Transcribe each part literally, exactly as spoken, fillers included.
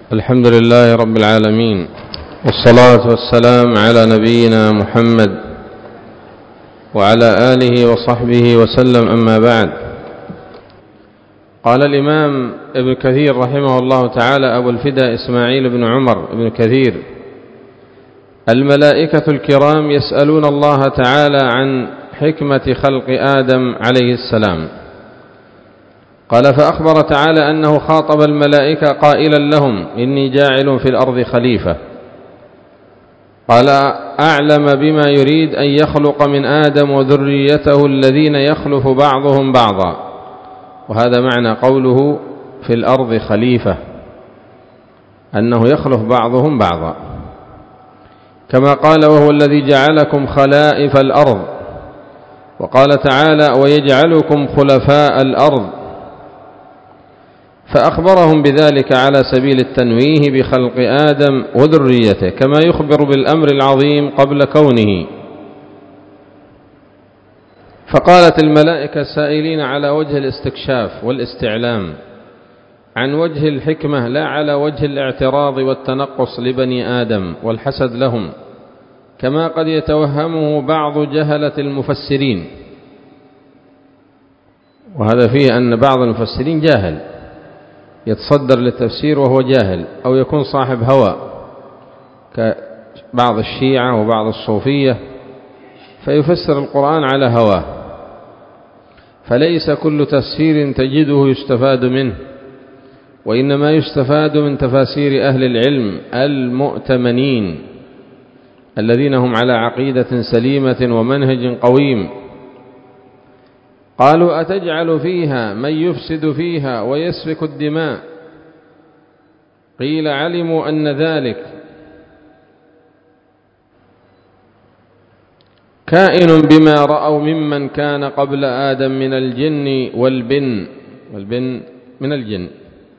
الحمد لله رب العالمين، والصلاة والسلام على نبينا محمد وعلى آله وصحبه وسلم، أما بعد. قال الإمام ابن كثير رحمه الله تعالى أبو الفداء إسماعيل بن عمر بن كثير: الملائكة الكرام يسألون الله تعالى عن حكمة خلق آدم عليه السلام. قال: فأخبر تعالى أنه خاطب الملائكة قائلا لهم: إني جاعل في الأرض خليفة. قال: أعلم بما يريد أن يخلق من آدم وذريته الذين يخلف بعضهم بعضا. وهذا معنى قوله في الأرض خليفة، أنه يخلف بعضهم بعضا، كما قال: وهو الذي جعلكم خلائف الأرض. وقال تعالى: ويجعلكم خلفاء الأرض. فأخبرهم بذلك على سبيل التنويه بخلق آدم وذريته، كما يخبر بالأمر العظيم قبل كونه. فقالت الملائكة سائلين على وجه الاستكشاف والاستعلام عن وجه الحكمة، لا على وجه الاعتراض والتنقص لبني آدم والحسد لهم، كما قد يتوهمه بعض جهلة المفسرين. وهذا فيه أن بعض المفسرين جاهل، يتصدر للتفسير وهو جاهل، أو يكون صاحب هوى كبعض الشيعة وبعض الصوفية، فيفسر القرآن على هواه. فليس كل تفسير تجده يستفاد منه، وإنما يستفاد من تفاسير أهل العلم المؤتمنين الذين هم على عقيدة سليمة ومنهج قويم. قالوا: أتجعل فيها من يفسد فيها ويسفك الدماء؟ قيل: علموا أن ذلك كائن بما رأوا ممن كان قبل آدم من الجن والبن والبن من الجن.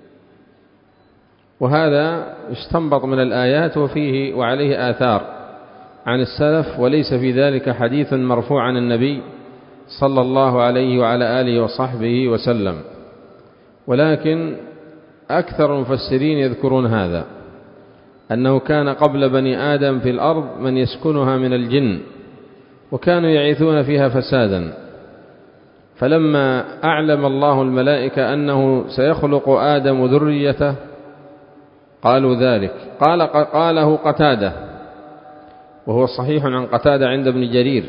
وهذا يستنبط من الآيات وفيه وعليه آثار عن السلف، وليس في ذلك حديث مرفوع عن النبي صلى الله عليه وعلى آله وصحبه وسلم، ولكن أكثر المفسرين يذكرون هذا، أنه كان قبل بني آدم في الأرض من يسكنها من الجن، وكانوا يعيثون فيها فسادا. فلما أعلم الله الملائكة أنه سيخلق آدم ذريته قالوا ذلك. قال قاله قتادة، وهو صحيح عن قتادة عند ابن جرير.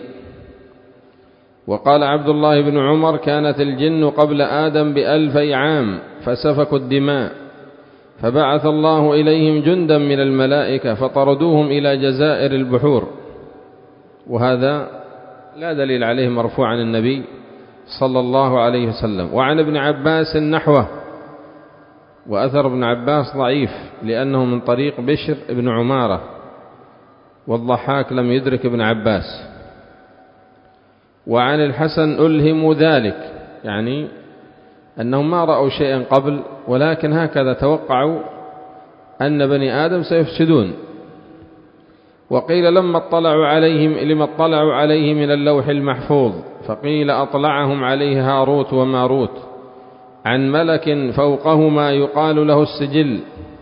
وقال عبد الله بن عمر: كانت الجن قبل آدم بألفي عام فسفكوا الدماء، فبعث الله إليهم جندا من الملائكة فطردوهم إلى جزائر البحور. وهذا لا دليل عليه مرفوع عن النبي صلى الله عليه وسلم. وعن ابن عباس نحوه، وأثر ابن عباس ضعيف لأنه من طريق بشر ابن عمارة، والضحاك لم يدرك ابن عباس. وعن الحسن ألهموا ذلك، يعني أنهم ما رأوا شيئا قبل، ولكن هكذا توقعوا أن بني آدم سيفسدون. وقيل لما اطلعوا عليهم لما اطلعوا عليه من اللوح المحفوظ، فقيل أطلعهم عليه هاروت وماروت عن ملك فوقهما يقال له السجل.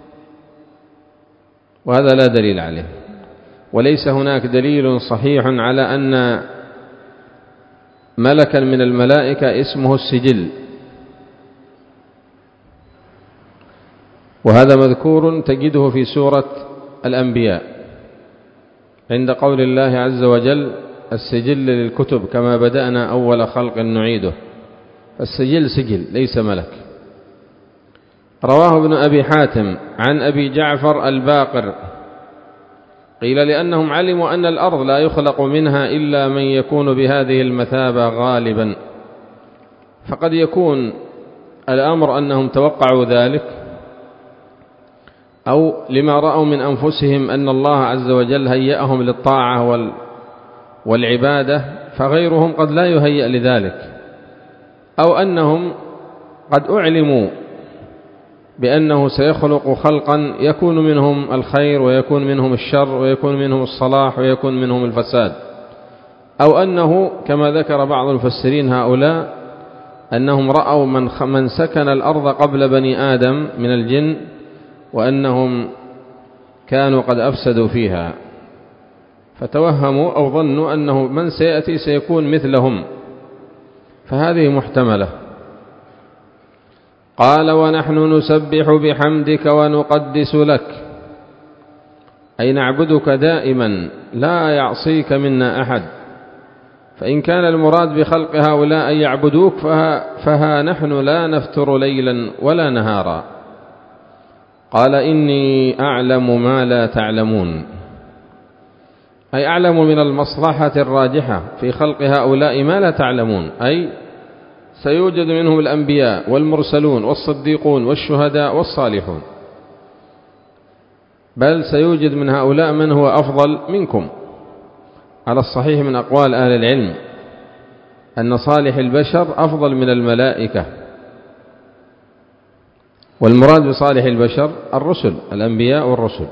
وهذا لا دليل عليه، وليس هناك دليل صحيح على أن ملكا من الملائكة اسمه السجل. وهذا مذكور تجده في سورة الأنبياء عند قول الله عز وجل: السجل للكتب كما بدأنا أول خلق نعيده. السجل سجل ليس ملك. رواه ابن أبي حاتم عن أبي جعفر الباقر قيل: لأنهم علموا أن الأرض لا يخلق منها إلا من يكون بهذه المثابة غالبا. فقد يكون الأمر أنهم توقعوا ذلك، أو لما رأوا من أنفسهم أن الله عز وجل هيأهم للطاعة والعبادة، فغيرهم قد لا يهيأ لذلك، أو أنهم قد أعلموا بأنه سيخلق خلقا يكون منهم الخير ويكون منهم الشر ويكون منهم الصلاح ويكون منهم الفساد، أو أنه كما ذكر بعض المفسرين هؤلاء أنهم رأوا من من سكن الأرض قبل بني آدم من الجن وأنهم كانوا قد أفسدوا فيها، فتوهموا أو ظنوا أنه من سيأتي سيكون مثلهم، فهذه محتملة. قال: ونحن نسبح بحمدك ونقدس لك، أي نعبدك دائما لا يعصيك منا أحد. فإن كان المراد بخلق هؤلاء أن يعبدوك فها, فها نحن لا نفتر ليلا ولا نهارا. قال: إني أعلم ما لا تعلمون، أي أعلم من المصلحة الراجحة في خلق هؤلاء ما لا تعلمون، أي سيوجد منهم الأنبياء والمرسلون والصديقون والشهداء والصالحون، بل سيوجد من هؤلاء من هو أفضل منكم، على الصحيح من أقوال أهل العلم أن صالح البشر أفضل من الملائكة. والمراد بصالح البشر الرسل، الأنبياء والرسل.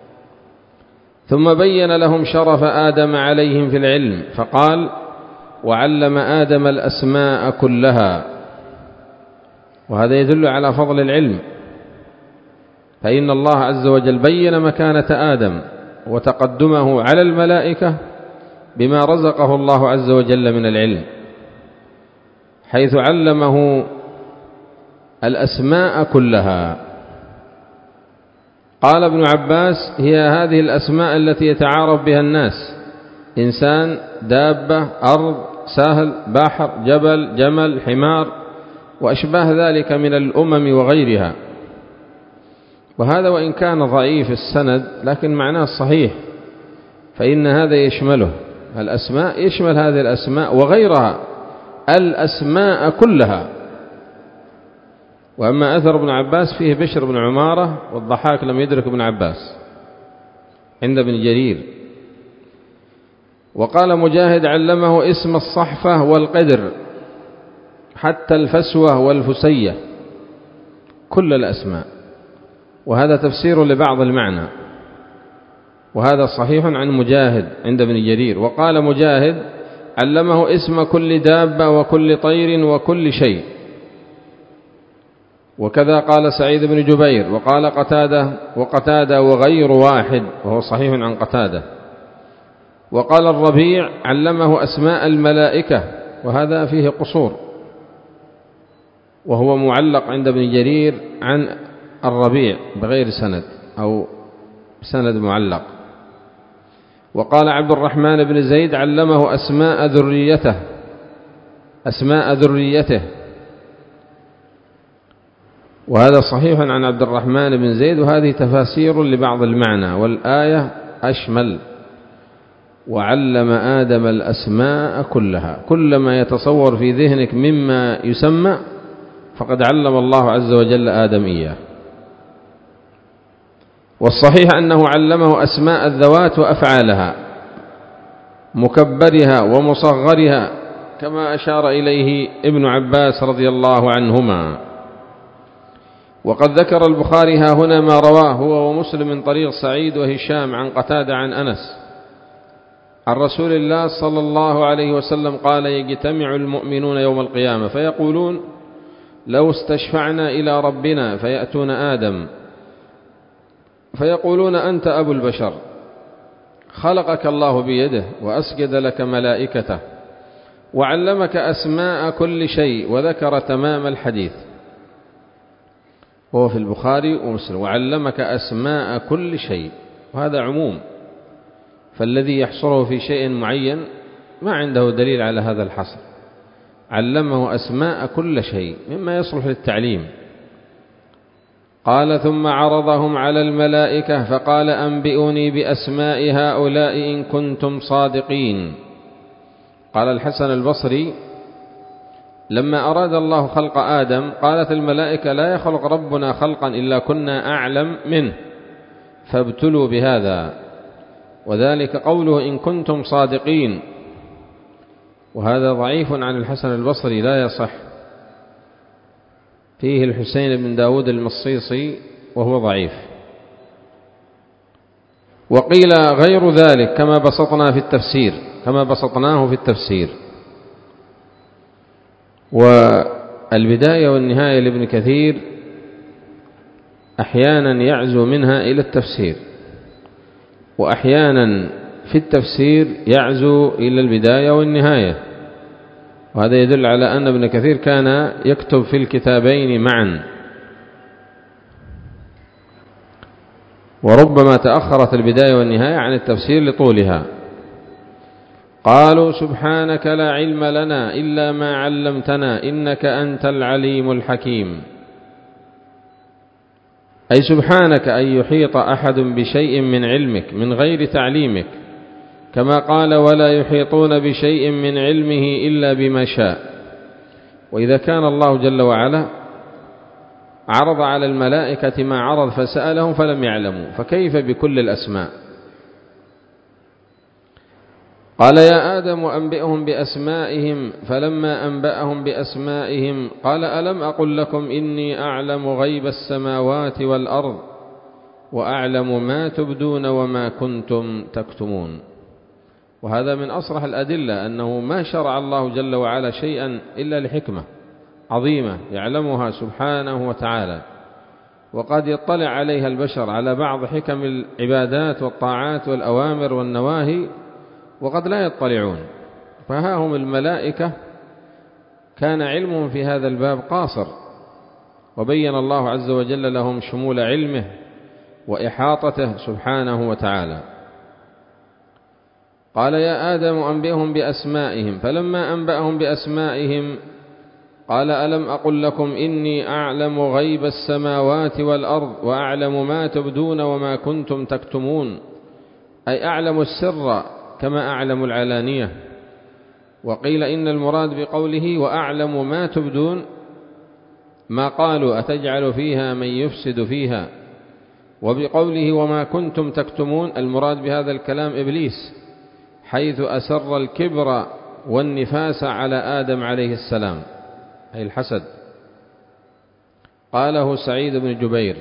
ثم بين لهم شرف آدم عليهم في العلم فقال: وعلم آدم الأسماء كلها. وهذا يدل على فضل العلم، فإن الله عز وجل بين مكانة آدم وتقدمه على الملائكة بما رزقه الله عز وجل من العلم، حيث علمه الأسماء كلها. قال ابن عباس: هي هذه الأسماء التي يتعارف بها الناس: إنسان، دابة، أرض، سهل، بحر، جبل، جمل، حمار، وأشباه ذلك من الأمم وغيرها. وهذا وإن كان ضعيف السند لكن معناه الصحيح، فإن هذا يشمله، الأسماء يشمل هذه الأسماء وغيرها، الأسماء كلها. وأما أثر ابن عباس فيه بشر بن عمارة، والضحاك لم يدرك ابن عباس عند ابن جرير. وقال مجاهد: علمه اسم الصحفة والقدر حتى الفسوة والفسية، كل الأسماء. وهذا تفسير لبعض المعنى، وهذا صحيح عن مجاهد عند ابن جرير. وقال مجاهد: علمه اسم كل دابة وكل طير وكل شيء. وكذا قال سعيد بن جبير. وقال قتادة وقتادة وغير واحد، وهو صحيح عن قتادة. وقال الربيع: علمه أسماء الملائكة، وهذا فيه قصور، وهو معلق عند ابن جرير عن الربيع بغير سند أو سند معلق. وقال عبد الرحمن بن زيد: علمه أسماء ذريته أسماء ذريته وهذا صحيح عن عبد الرحمن بن زيد. وهذه تفاسير لبعض المعنى، والآية أشمل: وعلم آدم الأسماء كلها. كل ما يتصور في ذهنك مما يسمى فقد علم الله عز وجل آدم إياه. والصحيح أنه علمه أسماء الذوات وأفعالها، مكبرها ومصغرها، كما أشار إليه ابن عباس رضي الله عنهما. وقد ذكر البخاري ها هنا ما رواه هو ومسلم من طريق سعيد وهشام عن قتادة عن أنس عن رسول الله صلى الله عليه وسلم قال: يجتمع المؤمنون يوم القيامة فيقولون: لو استشفعنا إلى ربنا، فيأتون آدم فيقولون: أنت أبو البشر، خلقك الله بيده وأسجد لك ملائكته وعلمك أسماء كل شيء، وذكر تمام الحديث، وهو في البخاري ومسلم: وعلمك أسماء كل شيء. وهذا عموم، فالذي يحصره في شيء معين ما عنده دليل على هذا الحصر. علمه أسماء كل شيء مما يصلح للتعليم. قال: ثم عرضهم على الملائكة فقال: أنبئوني بأسماء هؤلاء إن كنتم صادقين. قال الحسن البصري: لما أراد الله خلق آدم قالت الملائكة: لا يخلق ربنا خلقا إلا كنا أعلم منه، فابتلوا بهذا. وذلك قوله إن كنتم صادقين، وهذا ضعيف عن الحسن البصري لا يصح، فيه الحسين بن داود المصيصي وهو ضعيف. وقيل غير ذلك كما بسطنا في التفسير كما بسطناه في التفسير. والبداية والنهاية لابن كثير أحيانا يعزو منها إلى التفسير، وأحيانا في التفسير يعزو إلى البداية والنهاية، وهذا يدل على أن ابن كثير كان يكتب في الكتابين معا، وربما تأخرت البداية والنهاية عن التفسير لطولها. قالوا سبحانك لا علم لنا إلا ما علمتنا إنك أنت العليم الحكيم، أي سبحانك أن يحيط أحد بشيء من علمك من غير تعليمك، كما قال ولا يحيطون بشيء من علمه إلا بما شاء. وإذا كان الله جل وعلا عرض على الملائكة ما عرض فسألهم فلم يعلموا، فكيف بكل الأسماء؟ قال يا آدم أنبئهم بأسمائهم، فلما أنبأهم بأسمائهم قال ألم أقل لكم إني أعلم غيب السماوات والأرض وأعلم ما تبدون وما كنتم تكتمون. وهذا من أصرح الأدلة أنه ما شرع الله جل وعلا شيئا إلا لحكمة عظيمة يعلمها سبحانه وتعالى، وقد يطلع عليها البشر على بعض حكم العبادات والطاعات والأوامر والنواهي وقد لا يطلعون. فها هم الملائكة كان علمهم في هذا الباب قاصر، وبين الله عز وجل لهم شمول علمه وإحاطته سبحانه وتعالى. قال يا آدم أنبئهم بأسمائهم، فلما أنبأهم بأسمائهم قال ألم أقل لكم إني أعلم غيب السماوات والأرض وأعلم ما تبدون وما كنتم تكتمون، أي أعلم السر كما أعلم العلانية. وقيل إن المراد بقوله وأعلم ما تبدون ما قالوا أتجعل فيها من يفسد فيها، وبقوله وما كنتم تكتمون المراد بهذا الكلام إبليس، حيث أسر الكبر والنفاس على آدم عليه السلام، أي الحسد. قاله سعيد بن جبير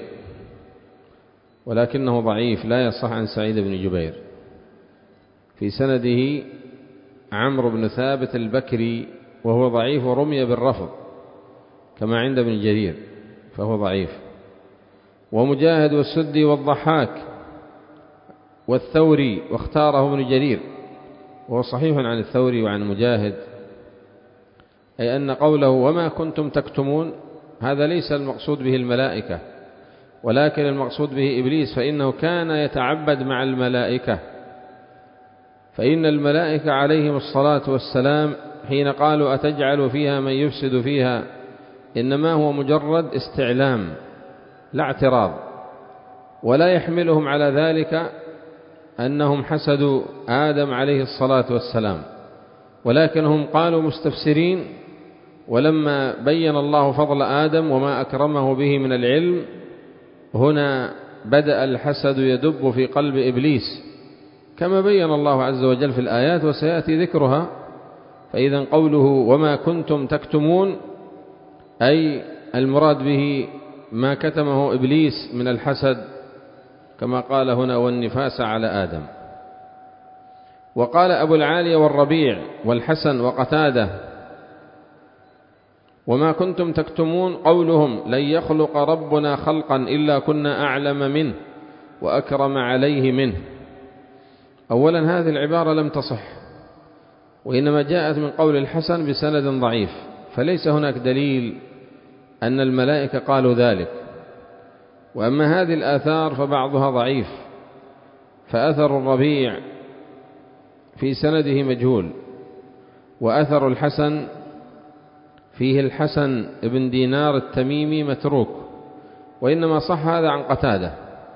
ولكنه ضعيف لا يصح عن سعيد بن جبير، في سنده عمرو بن ثابت البكري وهو ضعيف ورمي بالرفض كما عند ابن جرير فهو ضعيف. ومجاهد والسدي والضحاك والثوري واختاره ابن جرير وهو صحيح عن الثوري وعن مجاهد، أي أن قوله وما كنتم تكتمون هذا ليس المقصود به الملائكة، ولكن المقصود به إبليس، فإنه كان يتعبد مع الملائكة. فإن الملائكة عليهم الصلاة والسلام حين قالوا أتجعل فيها من يفسد فيها إنما هو مجرد استعلام لا اعتراض، ولا يحملهم على ذلك أنهم حسدوا آدم عليه الصلاة والسلام، ولكنهم قالوا مستفسرين. ولما بين الله فضل آدم وما أكرمه به من العلم هنا بدأ الحسد يدب في قلب إبليس كما بين الله عز وجل في الآيات وسيأتي ذكرها. فإذا قوله وما كنتم تكتمون أي المراد به ما كتمه إبليس من الحسد كما قال هنا والنفاس على آدم. وقال أبو العالية والربيع والحسن وقتادة وما كنتم تكتمون قولهم لن يخلق ربنا خلقا إلا كنا أعلم منه وأكرم عليه منه. أولا هذه العبارة لم تصح، وإنما جاءت من قول الحسن بسند ضعيف، فليس هناك دليل أن الملائكة قالوا ذلك. وأما هذه الآثار فبعضها ضعيف، فأثر الربيع في سنده مجهول، وأثر الحسن فيه الحسن ابن دينار التميمي متروك، وإنما صح هذا عن قتادة.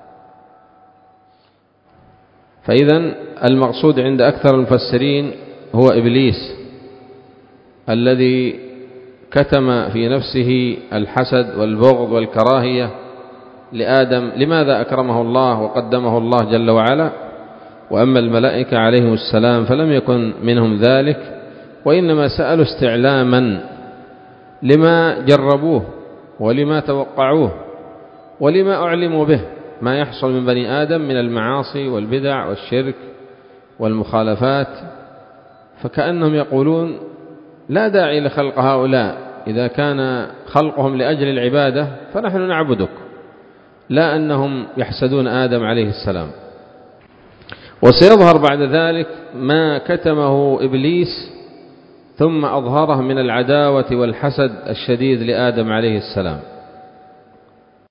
فإذا المقصود عند أكثر المفسرين هو إبليس الذي كتم في نفسه الحسد والبغض والكراهية لآدم. لماذا أكرمه الله وقدمه الله جل وعلا؟ وأما الملائكة عليهم السلام فلم يكن منهم ذلك، وإنما سألوا استعلاما لما جربوه ولما توقعوه ولما أعلموا به ما يحصل من بني آدم من المعاصي والبدع والشرك والمخالفات. فكأنهم يقولون لا داعي لخلق هؤلاء، إذا كان خلقهم لأجل العبادة فنحن نعبدك، لا أنهم يحسدون آدم عليه السلام. وسيظهر بعد ذلك ما كتمه إبليس ثم أظهره من العداوة والحسد الشديد لآدم عليه السلام.